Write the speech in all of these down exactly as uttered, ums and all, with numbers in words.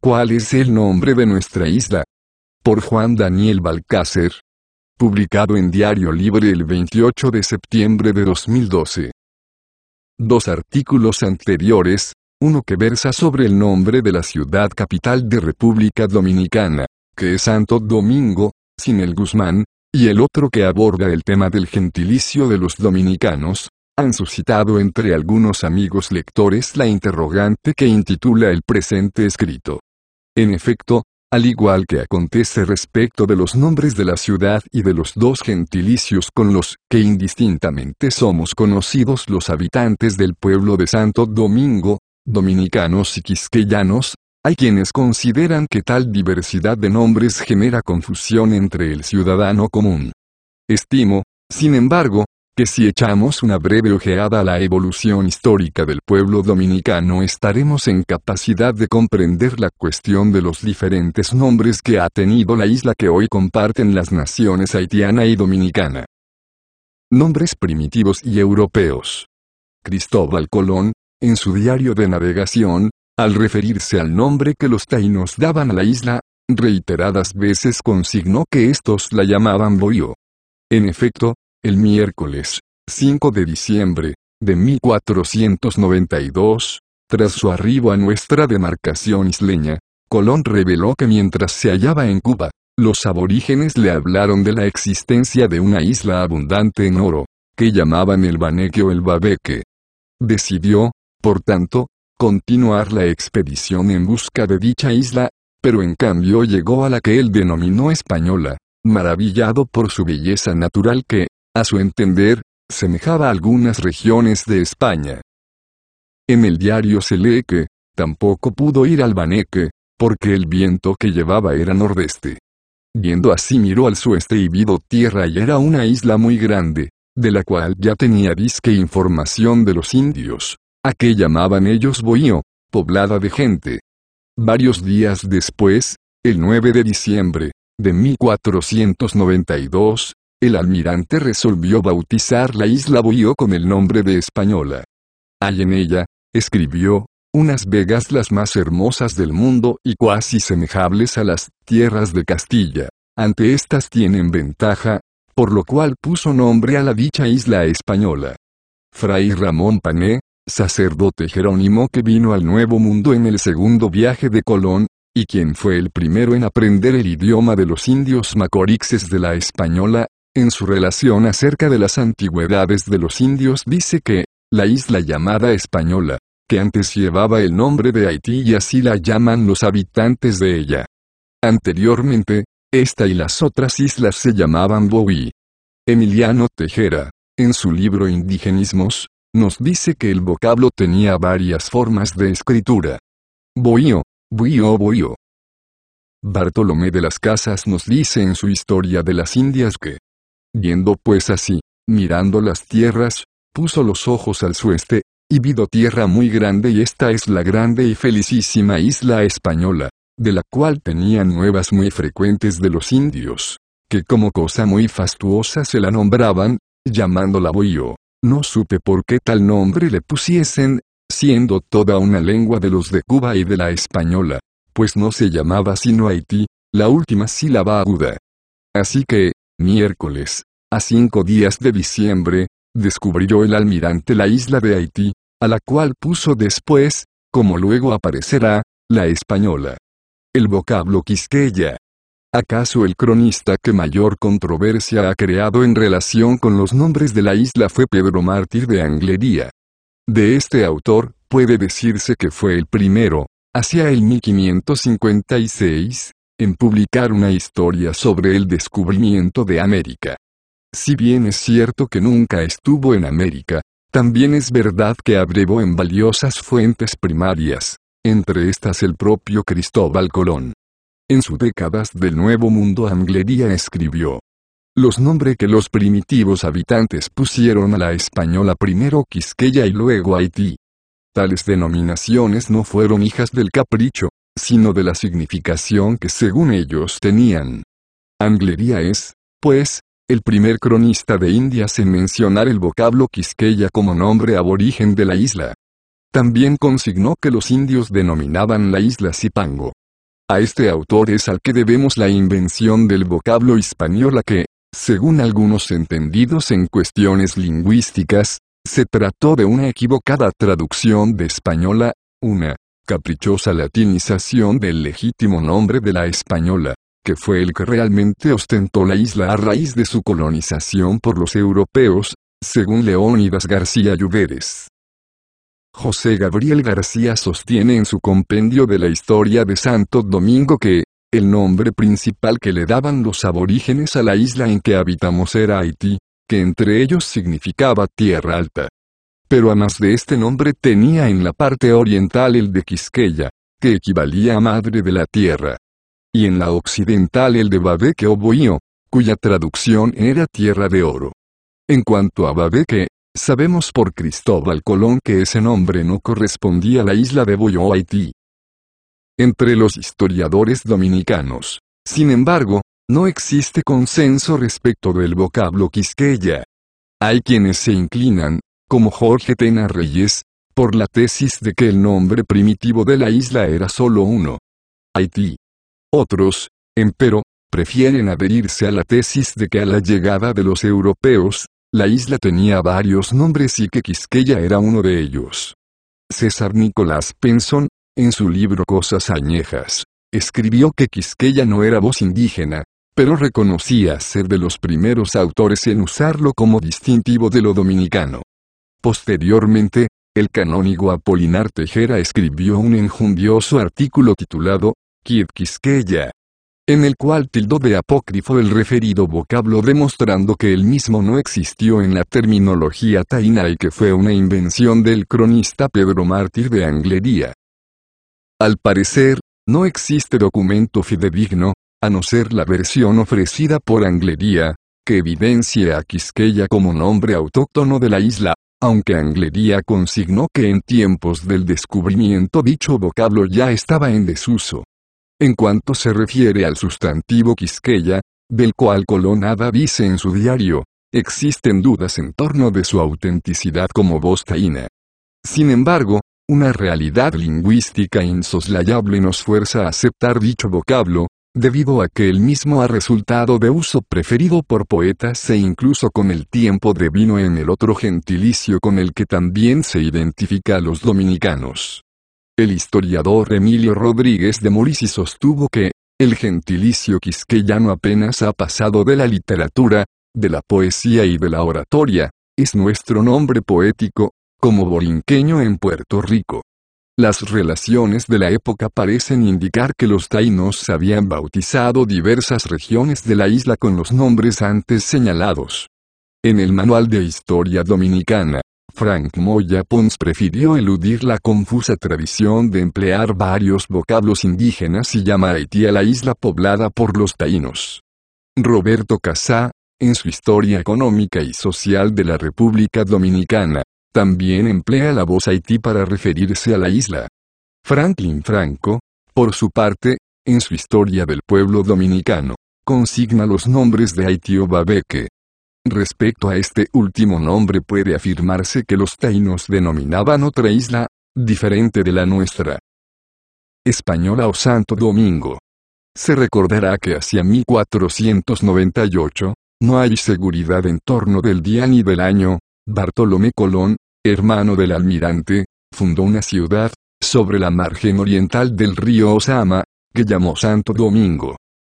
¿Cuál es el nombre de nuestra isla? Por Juan Daniel Balcácer. Publicado en Diario Libre el veintiocho de septiembre de dos mil doce. Dos artículos anteriores, uno que versa sobre el nombre de la ciudad capital de República Dominicana, que es Santo Domingo, sin el Guzmán, y el otro que aborda el tema del gentilicio de los dominicanos, han suscitado entre algunos amigos lectores la interrogante que intitula el presente escrito. En efecto, al igual que acontece respecto de los nombres de la ciudad y de los dos gentilicios con los que indistintamente somos conocidos los habitantes del pueblo de Santo Domingo, dominicanos y quisqueyanos, hay quienes consideran que tal diversidad de nombres genera confusión entre el ciudadano común. Estimo, sin embargo, que si echamos una breve ojeada a la evolución histórica del pueblo dominicano estaremos en capacidad de comprender la cuestión de los diferentes nombres que ha tenido la isla que hoy comparten las naciones haitiana y dominicana. Nombres primitivos y europeos. Cristóbal Colón, en su diario de navegación, al referirse al nombre que los taínos daban a la isla, reiteradas veces consignó que estos la llamaban Bohío. En efecto, el miércoles cinco de diciembre de mil cuatrocientos noventa y dos, tras su arribo a nuestra demarcación isleña, Colón reveló que mientras se hallaba en Cuba, los aborígenes le hablaron de la existencia de una isla abundante en oro, que llamaban el Baneque o el Babeque. Decidió, por tanto, continuar la expedición en busca de dicha isla, pero en cambio llegó a la que él denominó Española, maravillado por su belleza natural que, a su entender, semejaba a algunas regiones de España. En el diario se lee que, tampoco pudo ir al Baneque, porque el viento que llevaba era nordeste. Viendo así miró al sueste y vio tierra y era una isla muy grande, de la cual ya tenía disque información de los indios, a que llamaban ellos Bohío, poblada de gente. Varios días después, el nueve de diciembre, de mil cuatrocientos noventa y dos, el almirante resolvió bautizar la isla Bohío con el nombre de Española. Hay en ella, escribió, unas vegas las más hermosas del mundo y cuasi semejables a las tierras de Castilla. Ante estas tienen ventaja, por lo cual puso nombre a la dicha isla Española. Fray Ramón Pané, sacerdote jerónimo que vino al Nuevo Mundo en el segundo viaje de Colón, y quien fue el primero en aprender el idioma de los indios macorixes de la Española, en su relación acerca de las antigüedades de los indios dice que, la isla llamada Española, que antes llevaba el nombre de Haití y así la llaman los habitantes de ella. Anteriormente, esta y las otras islas se llamaban Bohí. Emiliano Tejera, en su libro Indigenismos, nos dice que el vocablo tenía varias formas de escritura. Bohío, Bohío, Bohío. Bartolomé de las Casas nos dice en su Historia de las Indias que, viendo pues así, mirando las tierras, puso los ojos al sueste, y vido tierra muy grande y esta es la grande y felicísima isla Española, de la cual tenían nuevas muy frecuentes de los indios, que como cosa muy fastuosa se la nombraban, llamándola Bohío. No supe por qué tal nombre le pusiesen, siendo toda una lengua de los de Cuba y de la Española, pues no se llamaba sino Haití, la última sílaba aguda. Así que, miércoles, a cinco días de diciembre, descubrió el almirante la isla de Haití, a la cual puso después, como luego aparecerá, la Española. El vocablo quisqueya. ¿Acaso el cronista que mayor controversia ha creado en relación con los nombres de la isla fue Pedro Mártir de Anglería? De este autor, puede decirse que fue el primero, hacia el mil quinientos cincuenta y seis, en publicar una historia sobre el descubrimiento de América. Si bien es cierto que nunca estuvo en América, también es verdad que abrevó en valiosas fuentes primarias, entre estas el propio Cristóbal Colón. En sus Décadas del Nuevo Mundo Anglería escribió: los nombres que los primitivos habitantes pusieron a la española primero Quisqueya y luego Haití. Tales denominaciones no fueron hijas del capricho, sino de la significación que según ellos tenían. Anglería es, pues, el primer cronista de Indias en mencionar el vocablo Quisqueya como nombre aborigen de la isla. También consignó que los indios denominaban la isla Zipango. A este autor es al que debemos la invención del vocablo hispanola que, según algunos entendidos en cuestiones lingüísticas, se trató de una equivocada traducción de española, una caprichosa latinización del legítimo nombre de la española, que fue el que realmente ostentó la isla a raíz de su colonización por los europeos, según Leónidas García Lluveres. José Gabriel García sostiene en su compendio de la historia de Santo Domingo que, el nombre principal que le daban los aborígenes a la isla en que habitamos era Haití, que entre ellos significaba tierra alta. Pero además de este nombre tenía en la parte oriental el de Quisqueya, que equivalía a madre de la tierra. Y en la occidental el de Babeque o Bohío, cuya traducción era tierra de oro. En cuanto a Babeque, sabemos por Cristóbal Colón que ese nombre no correspondía a la isla de Bohío o Haití. Entre los historiadores dominicanos, sin embargo, no existe consenso respecto del vocablo Quisqueya. Hay quienes se inclinan, como Jorge Tena Reyes, por la tesis de que el nombre primitivo de la isla era solo uno: Haití. Otros, empero, prefieren adherirse a la tesis de que a la llegada de los europeos, la isla tenía varios nombres y que Quisqueya era uno de ellos. César Nicolás Penson, en su libro Cosas Añejas, escribió que Quisqueya no era voz indígena, pero reconocía ser de los primeros autores en usarlo como distintivo de lo dominicano. Posteriormente, el canónigo Apolinar Tejera escribió un enjundioso artículo titulado Quid Quisqueya, en el cual tildó de apócrifo el referido vocablo, demostrando que el mismo no existió en la terminología taína y que fue una invención del cronista Pedro Mártir de Anglería. Al parecer, no existe documento fidedigno, a no ser la versión ofrecida por Anglería, que evidencie a Quisqueya como nombre autóctono de la isla, aunque Anglería consignó que en tiempos del descubrimiento dicho vocablo ya estaba en desuso. En cuanto se refiere al sustantivo Quisqueya, del cual Colón nada dice en su diario, existen dudas en torno de su autenticidad como voz taína. Sin embargo, una realidad lingüística insoslayable nos fuerza a aceptar dicho vocablo, debido a que el mismo ha resultado de uso preferido por poetas e incluso con el tiempo devino en el otro gentilicio con el que también se identifica a los dominicanos. El historiador Emilio Rodríguez de Molisi sostuvo que, el gentilicio quisqueyano apenas ha pasado de la literatura, de la poesía y de la oratoria, es nuestro nombre poético, como borinqueño en Puerto Rico. Las relaciones de la época parecen indicar que los taínos habían bautizado diversas regiones de la isla con los nombres antes señalados. En el Manual de Historia Dominicana, Frank Moya Pons prefirió eludir la confusa tradición de emplear varios vocablos indígenas y llama a Haití a la isla poblada por los taínos. Roberto Casá, en su Historia Económica y Social de la República Dominicana, también emplea la voz Haití para referirse a la isla. Franklin Franco, por su parte, en su Historia del Pueblo Dominicano, consigna los nombres de Haití o Babeque. Respecto a este último nombre puede afirmarse que los taínos denominaban otra isla, diferente de la nuestra. Española o Santo Domingo. Se recordará que hacia mil cuatrocientos noventa y ocho, no hay seguridad en torno del día ni del año, Bartolomé Colón, hermano del almirante, fundó una ciudad, sobre la margen oriental del río Osama, que llamó Santo Domingo.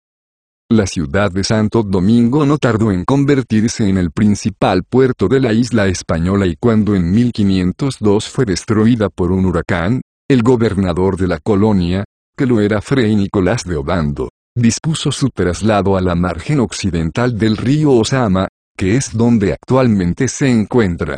La ciudad de Santo Domingo no tardó en convertirse en el principal puerto de la isla española y cuando en mil quinientos dos fue destruida por un huracán, el gobernador de la colonia, que lo era Fray Nicolás de Obando, dispuso su traslado a la margen occidental del río Osama, que es donde actualmente se encuentra.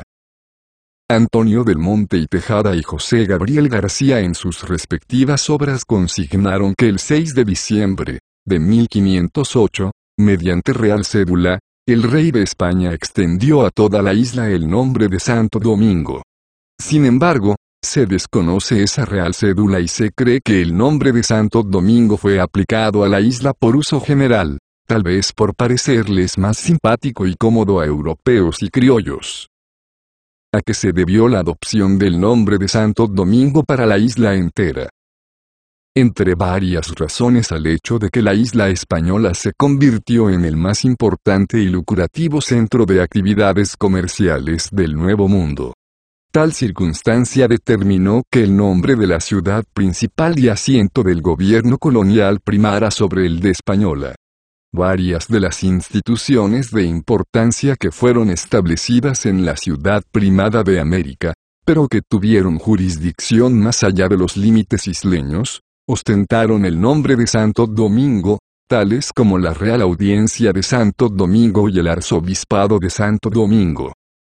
Antonio del Monte y Tejada y José Gabriel García en sus respectivas obras consignaron que el seis de diciembre de mil quinientos ocho, mediante real cédula, el rey de España extendió a toda la isla el nombre de Santo Domingo. Sin embargo, se desconoce esa real cédula y se cree que el nombre de Santo Domingo fue aplicado a la isla por uso general, tal vez por parecerles más simpático y cómodo a europeos y criollos. ¿A qué se debió la adopción del nombre de Santo Domingo para la isla entera? entre varias razones al hecho de que la isla española se convirtió en el más importante y lucrativo centro de actividades comerciales del Nuevo Mundo. Tal circunstancia determinó que el nombre de la ciudad principal y asiento del gobierno colonial primara sobre el de Española. Varias de las instituciones de importancia que fueron establecidas en la ciudad primada de América, pero que tuvieron jurisdicción más allá de los límites isleños, ostentaron el nombre de Santo Domingo, tales como la Real Audiencia de Santo Domingo y el Arzobispado de Santo Domingo.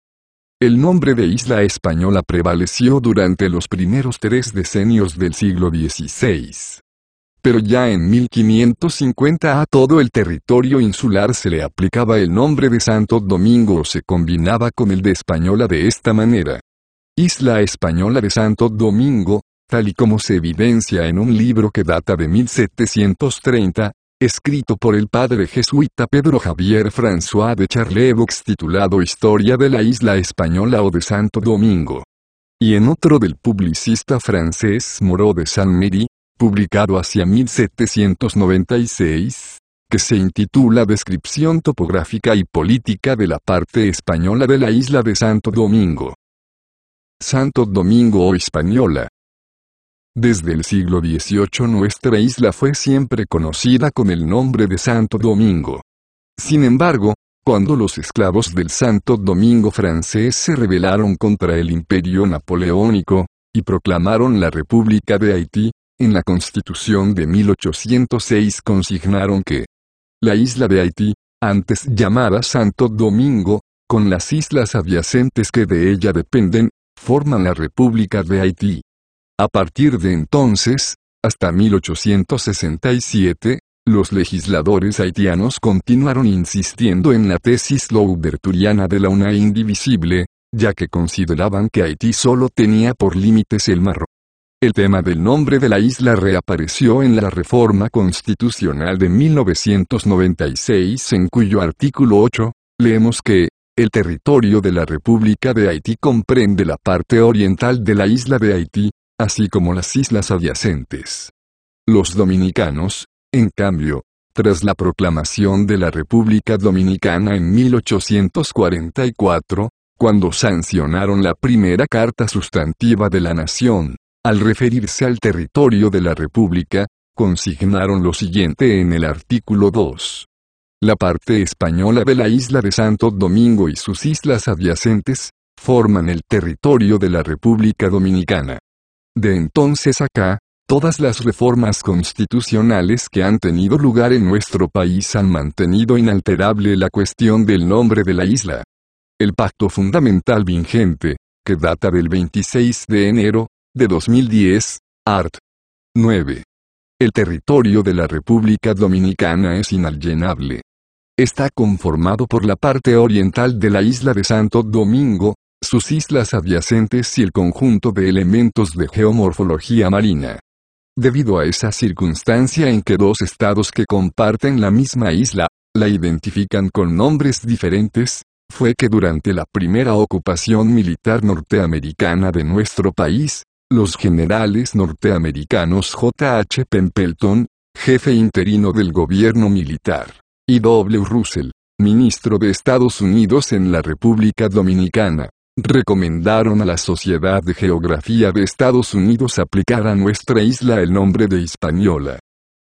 El nombre de Isla Española prevaleció durante los primeros tres decenios del siglo dieciséis. Pero ya en mil quinientos cincuenta a todo el territorio insular se le aplicaba el nombre de Santo Domingo o se combinaba con el de Española de esta manera. Isla Española de Santo Domingo, tal y como se evidencia en un libro que data de mil setecientos treinta, escrito por el padre jesuita Pedro Javier François de Charlevoix titulado Historia de la Isla Española o de Santo Domingo. Y en otro del publicista francés Moreau de Saint-Méry, publicado hacia mil setecientos noventa y seis, que se intitula Descripción topográfica y política de la parte española de la isla de Santo Domingo. Santo Domingo o Hispaniola. Desde el siglo dieciocho nuestra isla fue siempre conocida con el nombre de Santo Domingo. Sin embargo, cuando los esclavos del Santo Domingo francés se rebelaron contra el imperio napoleónico, y proclamaron la República de Haití, en la Constitución de mil ochocientos seis consignaron que la isla de Haití, antes llamada Santo Domingo, con las islas adyacentes que de ella dependen, forman la República de Haití. A partir de entonces, hasta mil ochocientos sesenta y siete, los legisladores haitianos continuaron insistiendo en la tesis louverturiana de la una indivisible, ya que consideraban que Haití solo tenía por límites el mar. El tema del nombre de la isla reapareció en la Reforma Constitucional de mil novecientos noventa y seis, en cuyo artículo ocho, leemos que el territorio de la República de Haití comprende la parte oriental de la isla de Haití, así como las islas adyacentes. Los dominicanos, en cambio, tras la proclamación de la República Dominicana en mil ochocientos cuarenta y cuatro, cuando sancionaron la primera carta sustantiva de la nación, al referirse al territorio de la República, consignaron lo siguiente en el artículo dos. La parte española de la isla de Santo Domingo y sus islas adyacentes, forman el territorio de la República Dominicana. De entonces acá, todas las reformas constitucionales que han tenido lugar en nuestro país han mantenido inalterable la cuestión del nombre de la isla. El pacto fundamental vigente, que data del veintiséis de enero de dos mil diez, art. nueve. El territorio de la República Dominicana es inalienable. Está conformado por la parte oriental de la isla de Santo Domingo, sus islas adyacentes y el conjunto de elementos de geomorfología marina. Debido a esa circunstancia en que dos estados que comparten la misma isla, la identifican con nombres diferentes, fue que durante la primera ocupación militar norteamericana de nuestro país, los generales norteamericanos J H Templeton, jefe interino del gobierno militar, y W Russell, ministro de Estados Unidos en la República Dominicana, recomendaron a la Sociedad de Geografía de Estados Unidos aplicar a nuestra isla el nombre de Hispaniola.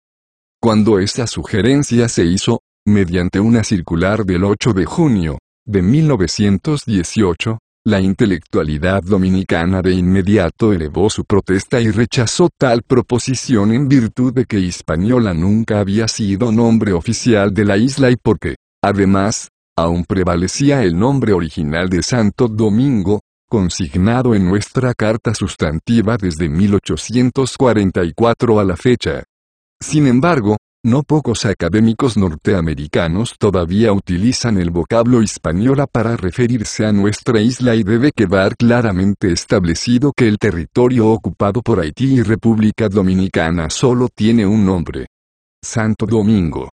Cuando esa sugerencia se hizo, mediante una circular del ocho de junio de mil novecientos dieciocho, la intelectualidad dominicana de inmediato elevó su protesta y rechazó tal proposición en virtud de que Hispaniola nunca había sido nombre oficial de la isla y porque, además, aún prevalecía el nombre original de Santo Domingo, consignado en nuestra carta sustantiva desde mil ochocientos cuarenta y cuatro a la fecha. Sin embargo, no pocos académicos norteamericanos todavía utilizan el vocablo Hispaniola para referirse a nuestra isla y debe quedar claramente establecido que el territorio ocupado por Haití y República Dominicana solo tiene un nombre: Santo Domingo.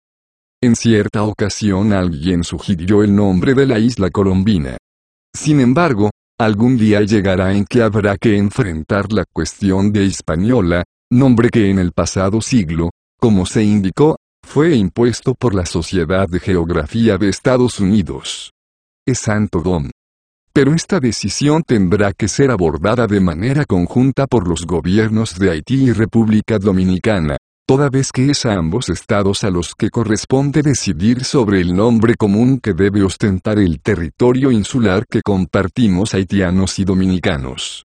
En cierta ocasión alguien sugirió el nombre de la isla Colombina. Sin embargo, algún día llegará en que habrá que enfrentar la cuestión de Hispaniola, nombre que en el pasado siglo, como se indicó, fue impuesto por la Sociedad de Geografía de Estados Unidos. Es Santo Dom. Pero esta decisión tendrá que ser abordada de manera conjunta por los gobiernos de Haití y República Dominicana, toda vez que es a ambos estados a los que corresponde decidir sobre el nombre común que debe ostentar el territorio insular que compartimos haitianos y dominicanos.